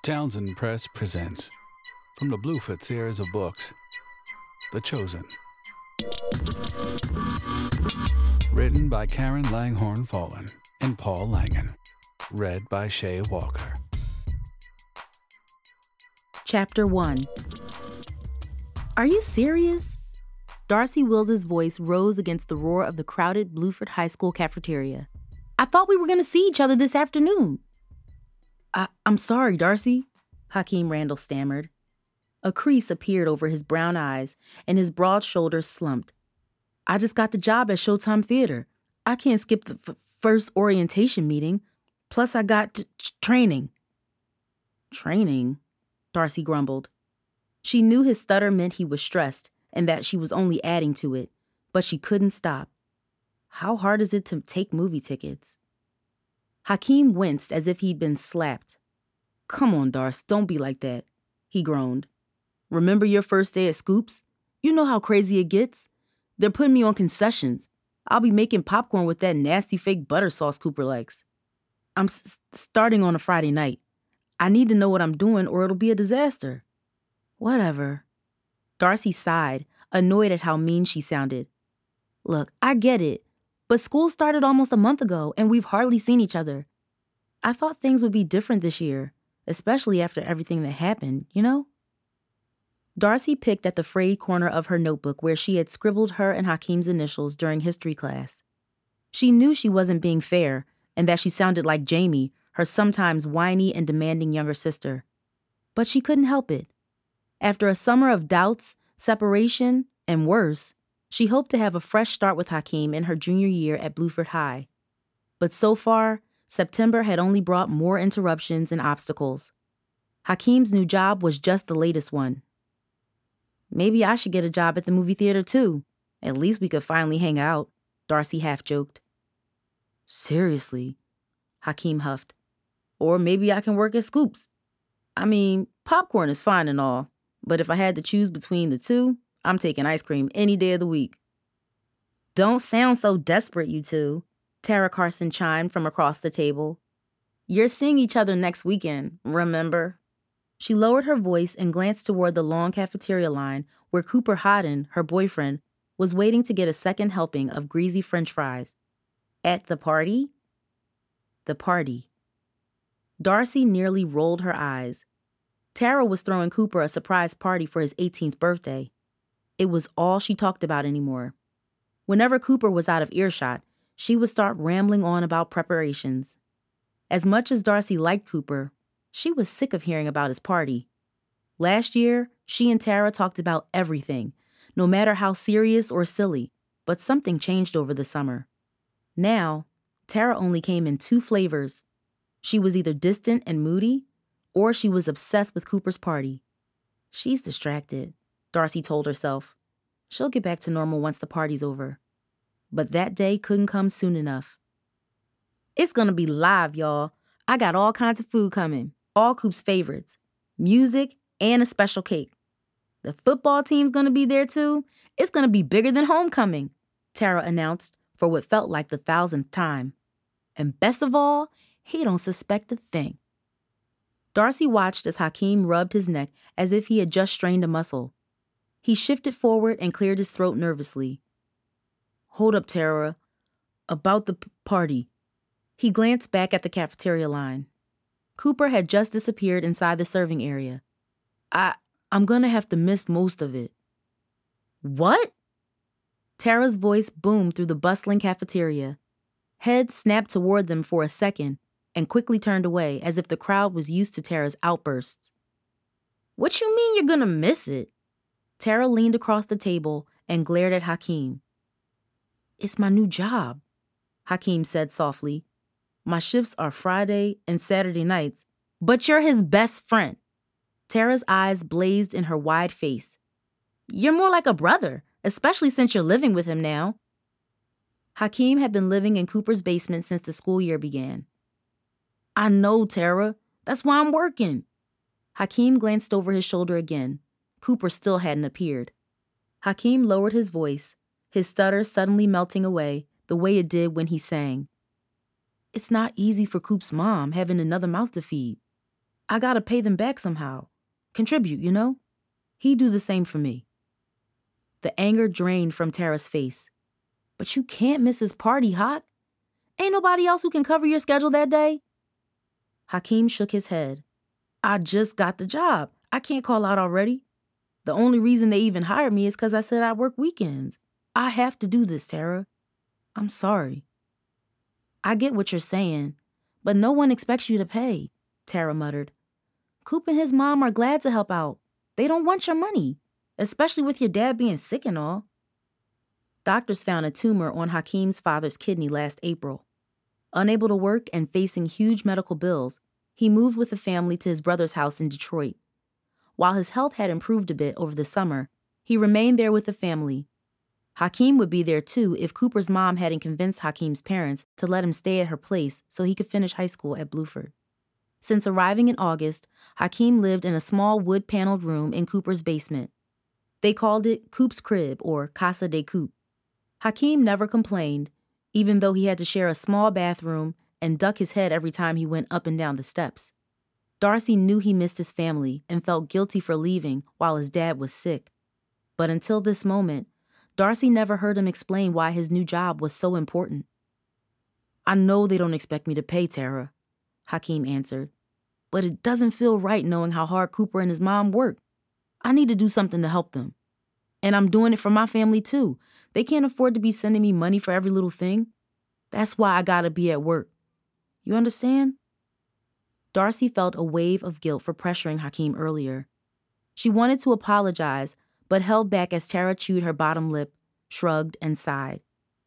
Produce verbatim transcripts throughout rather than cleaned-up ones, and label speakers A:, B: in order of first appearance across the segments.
A: Townsend Press presents, from the Bluefoot series of books, The Chosen. Written by Karen Langhorne Fallen and Paul Langen. Read by Shay Walker.
B: Chapter one. Are you serious? Darcy Wills's voice rose against the roar of the crowded Bluefoot High School cafeteria. I thought we were going to see each other this afternoon. I- I'm sorry, Darcy, Hakeem Randall stammered. A crease appeared over his brown eyes, and his broad shoulders slumped. I just got the job at Showtime Theater. I can't skip the f- first orientation meeting. Plus, I got t- t- training. Training? Darcy grumbled. She knew his stutter meant he was stressed, and that she was only adding to it, but she couldn't stop. How hard is it to take movie tickets? Hakeem winced as if he'd been slapped. Come on, Darce, don't be like that, he groaned. Remember your first day at Scoops? You know how crazy it gets. They're putting me on concessions. I'll be making popcorn with that nasty fake butter sauce Cooper likes. I'm s- starting on a Friday night. I need to know what I'm doing or it'll be a disaster. Whatever. Darcy sighed, annoyed at how mean she sounded. Look, I get it, but school started almost a month ago and we've hardly seen each other. I thought things would be different this year, especially after everything that happened, you know? Darcy picked at the frayed corner of her notebook where she had scribbled her and Hakeem's initials during history class. She knew she wasn't being fair and that she sounded like Jamie, her sometimes whiny and demanding younger sister. But she couldn't help it. After a summer of doubts, separation, and worse, she hoped to have a fresh start with Hakeem in her junior year at Bluefoot High. But so far, September had only brought more interruptions and obstacles. Hakeem's new job was just the latest one. Maybe I should get a job at the movie theater too. At least we could finally hang out, Darcy half joked. Seriously, Hakeem huffed. Or maybe I can work at Scoops. I mean, popcorn is fine and all, but if I had to choose between the two, I'm taking ice cream any day of the week. Don't sound so desperate, you two, Tara Carson chimed from across the table. You're seeing each other next weekend, remember? She lowered her voice and glanced toward the long cafeteria line where Cooper Hodden, her boyfriend, was waiting to get a second helping of greasy French fries. At the party? The party. Darcy nearly rolled her eyes. Tara was throwing Cooper a surprise party for his eighteenth birthday. It was all she talked about anymore. Whenever Cooper was out of earshot, she would start rambling on about preparations. As much as Darcy liked Cooper, she was sick of hearing about his party. Last year, she and Tara talked about everything, no matter how serious or silly, but something changed over the summer. Now, Tara only came in two flavors. She was either distant and moody, or she was obsessed with Cooper's party. She's distracted, Darcy told herself. She'll get back to normal once the party's over. But that day couldn't come soon enough. It's gonna be live, y'all. I got all kinds of food coming, all Coop's favorites, music, and a special cake. The football team's gonna be there too. It's gonna be bigger than homecoming, Tara announced for what felt like the thousandth time. And best of all, he don't suspect a thing. Darcy watched as Hakeem rubbed his neck as if he had just strained a muscle. He shifted forward and cleared his throat nervously. Hold up, Tara. About the p- party. He glanced back at the cafeteria line. Cooper had just disappeared inside the serving area. I, I'm gonna have to miss most of it. What? Tara's voice boomed through the bustling cafeteria. Heads snapped toward them for a second and quickly turned away as if the crowd was used to Tara's outbursts. What you mean you're gonna miss it? Tara leaned across the table and glared at Hakeem. It's my new job, Hakeem said softly. My shifts are Friday and Saturday nights, but you're his best friend. Tara's eyes blazed in her wide face. You're more like a brother, especially since you're living with him now. Hakeem had been living in Cooper's basement since the school year began. I know, Tara. That's why I'm working. Hakeem glanced over his shoulder again. Cooper still hadn't appeared. Hakeem lowered his voice, his stutter suddenly melting away the way it did when he sang. It's not easy for Coop's mom having another mouth to feed. I gotta pay them back somehow. Contribute, you know? He'd do the same for me. The anger drained from Tara's face. But you can't miss his party, Hak. Ain't nobody else who can cover your schedule that day? Hakeem shook his head. I just got the job. I can't call out already. The only reason they even hired me is because I said I work weekends. I have to do this, Tara. I'm sorry. I get what you're saying, but no one expects you to pay, Tara muttered. Coop and his mom are glad to help out. They don't want your money, especially with your dad being sick and all. Doctors found a tumor on Hakeem's father's kidney last April. Unable to work and facing huge medical bills, he moved with the family to his brother's house in Detroit. While his health had improved a bit over the summer, he remained there with the family. Hakeem would be there too if Cooper's mom hadn't convinced Hakeem's parents to let him stay at her place so he could finish high school at Bluford. Since arriving in August, Hakeem lived in a small wood-paneled room in Cooper's basement. They called it Coop's crib or Casa de Coop. Hakeem never complained, even though he had to share a small bathroom and duck his head every time he went up and down the steps. Darcy knew he missed his family and felt guilty for leaving while his dad was sick. But until this moment, Darcy never heard him explain why his new job was so important. I know they don't expect me to pay, Tara, Hakeem answered, but it doesn't feel right knowing how hard Cooper and his mom work. I need to do something to help them. And I'm doing it for my family too. They can't afford to be sending me money for every little thing. That's why I gotta be at work. You understand? Darcy felt a wave of guilt for pressuring Hakeem earlier. She wanted to apologize, but held back as Tara chewed her bottom lip, shrugged, and sighed.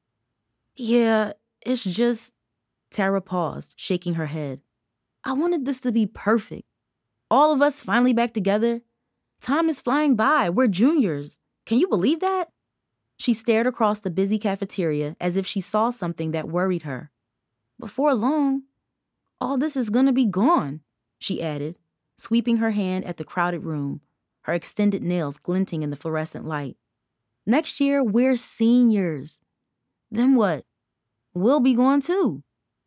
B: Yeah, it's just... Tara paused, shaking her head. I wanted this to be perfect. All of us finally back together. Time is flying by. We're juniors. Can you believe that? She stared across the busy cafeteria as if she saw something that worried her. Before long, all this is gonna be gone, she added, sweeping her hand at the crowded room, her extended nails glinting in the fluorescent light. Next year, we're seniors. Then what? We'll be gone too.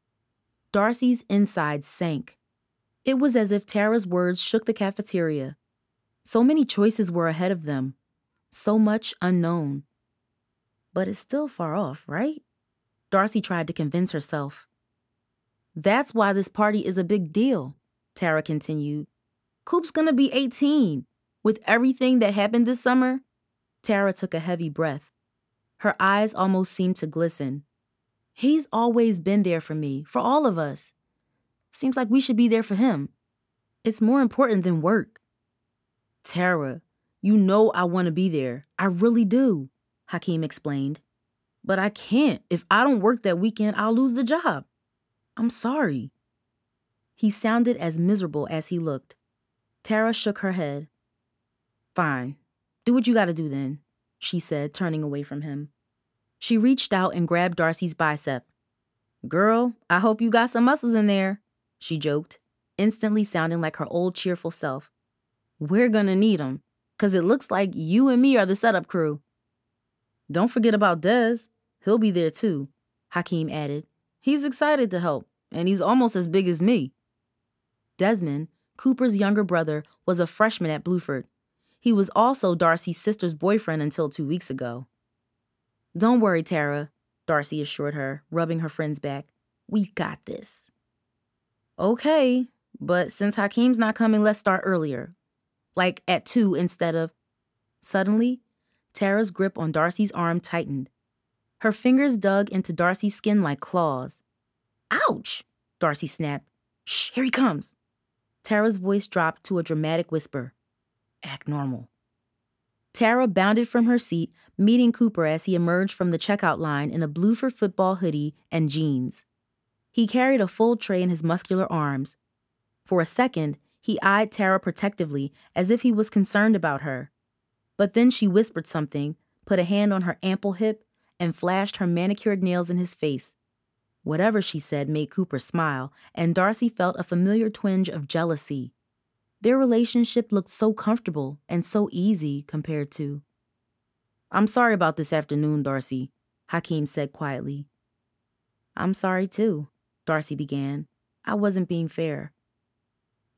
B: Darcy's insides sank. It was as if Tara's words shook the cafeteria. So many choices were ahead of them. So much unknown. But it's still far off, right? Darcy tried to convince herself. That's why this party is a big deal, Tara continued. Coop's gonna be eighteen. With everything that happened this summer, Tara took a heavy breath. Her eyes almost seemed to glisten. He's always been there for me, for all of us. Seems like we should be there for him. It's more important than work. Tara, you know I want to be there. I really do, Hakeem explained. But I can't. If I don't work that weekend, I'll lose the job. I'm sorry. He sounded as miserable as he looked. Tara shook her head. Fine. Do what you gotta do then, she said, turning away from him. She reached out and grabbed Darcy's bicep. Girl, I hope you got some muscles in there, she joked, instantly sounding like her old cheerful self. We're gonna need 'em, 'cause it looks like you and me are the setup crew. Don't forget about Dez. He'll be there too, Hakeem added. He's excited to help, and he's almost as big as me. Desmond, Cooper's younger brother, was a freshman at Bluford. He was also Darcy's sister's boyfriend until two weeks ago. Don't worry, Tara, Darcy assured her, rubbing her friend's back. We got this. Okay, but since Hakeem's not coming, let's start earlier. Like at two instead of... Suddenly, Tara's grip on Darcy's arm tightened. Her fingers dug into Darcy's skin like claws. Ouch, Darcy snapped. Shh, here he comes. Tara's voice dropped to a dramatic whisper. Act normal. Tara bounded from her seat, meeting Cooper as he emerged from the checkout line in a Bluford football hoodie and jeans. He carried a full tray in his muscular arms. For a second, he eyed Tara protectively as if he was concerned about her. But then she whispered something, put a hand on her ample hip, and flashed her manicured nails in his face. Whatever she said made Cooper smile, and Darcy felt a familiar twinge of jealousy. Their relationship looked so comfortable and so easy compared to... I'm sorry about this afternoon, Darcy, Hakeem said quietly. I'm sorry too, Darcy began. I wasn't being fair.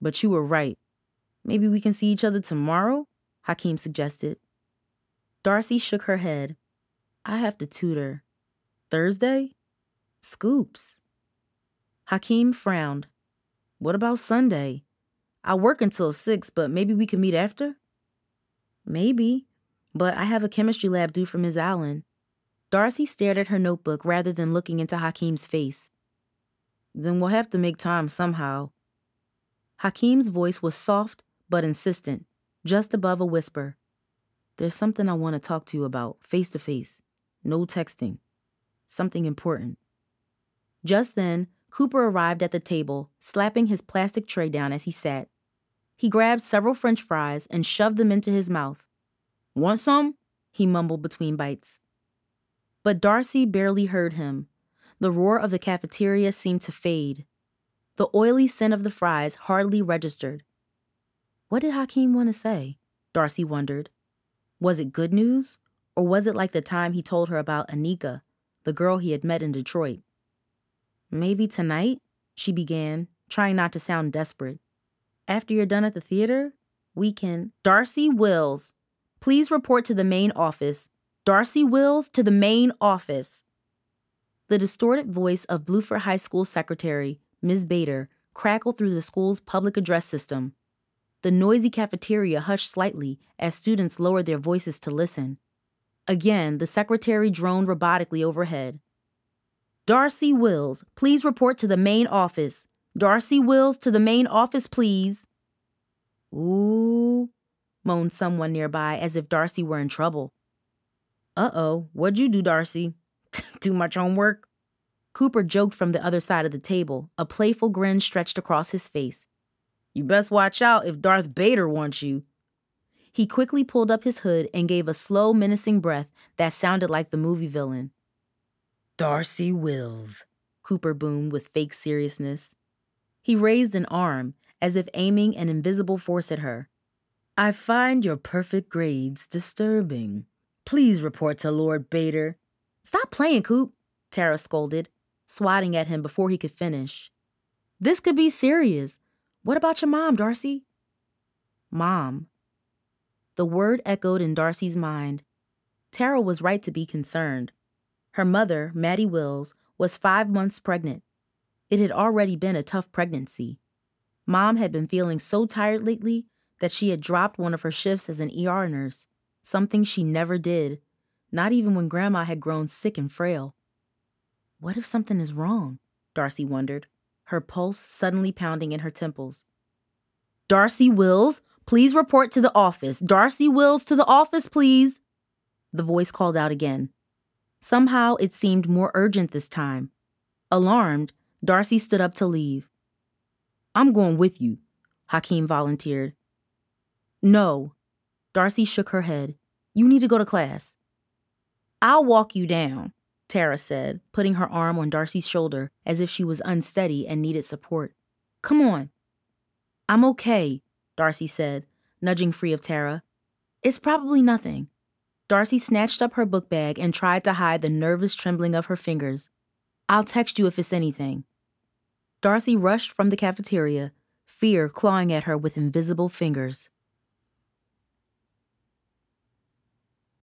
B: But you were right. Maybe we can see each other tomorrow? Hakeem suggested. Darcy shook her head. I have to tutor. Thursday? Scoops. Hakeem frowned. What about Sunday? I work until six, but maybe we can meet after? Maybe, but I have a chemistry lab due for Miz Allen. Darcy stared at her notebook rather than looking into Hakeem's face. Then we'll have to make time somehow. Hakeem's voice was soft but insistent, just above a whisper. There's something I want to talk to you about, face to face. No texting. Something important. Just then, Cooper arrived at the table, slapping his plastic tray down as he sat. He grabbed several French fries and shoved them into his mouth. Want some? He mumbled between bites. But Darcy barely heard him. The roar of the cafeteria seemed to fade. The oily scent of the fries hardly registered. What did Hakeem want to say? Darcy wondered. Was it good news? Or was it like the time he told her about Anika, the girl he had met in Detroit? Maybe tonight, she began, trying not to sound desperate. After you're done at the theater, we can... Darcy Wills, please report to the main office. Darcy Wills to the main office. The distorted voice of Bluford High School secretary, Miz Bader, crackled through the school's public address system. The noisy cafeteria hushed slightly as students lowered their voices to listen. Again, the secretary droned robotically overhead. Darcy Wills, please report to the main office. Darcy Wills to the main office, please. Ooh, moaned someone nearby as if Darcy were in trouble. Uh-oh, what'd you do, Darcy? Too much homework? Cooper joked from the other side of the table, a playful grin stretched across his face. You best watch out if Darth Bader wants you. He quickly pulled up his hood and gave a slow, menacing breath that sounded like the movie villain. Darcy Wills, Cooper boomed with fake seriousness. He raised an arm, as if aiming an invisible force at her. I find your perfect grades disturbing. Please report to Lord Bader. Stop playing, Coop, Tara scolded, swatting at him before he could finish. This could be serious. What about your mom, Darcy? Mom. The word echoed in Darcy's mind. Tara was right to be concerned. Her mother, Maddie Wills, was five months pregnant. It had already been a tough pregnancy. Mom had been feeling so tired lately that she had dropped one of her shifts as an E R nurse, something she never did, not even when Grandma had grown sick and frail. What if something is wrong? Darcy wondered, her pulse suddenly pounding in her temples. Darcy Wills, please report to the office. Darcy Wills to the office, please. The voice called out again. Somehow it seemed more urgent this time. Alarmed, Darcy stood up to leave. I'm going with you, Hakeem volunteered. No. Darcy shook her head. You need to go to class. I'll walk you down, Tara said, putting her arm on Darcy's shoulder as if she was unsteady and needed support. Come on. I'm okay, Darcy said, nudging free of Tara. It's probably nothing. Darcy snatched up her book bag and tried to hide the nervous trembling of her fingers. I'll text you if it's anything. Darcy rushed from the cafeteria, fear clawing at her with invisible fingers.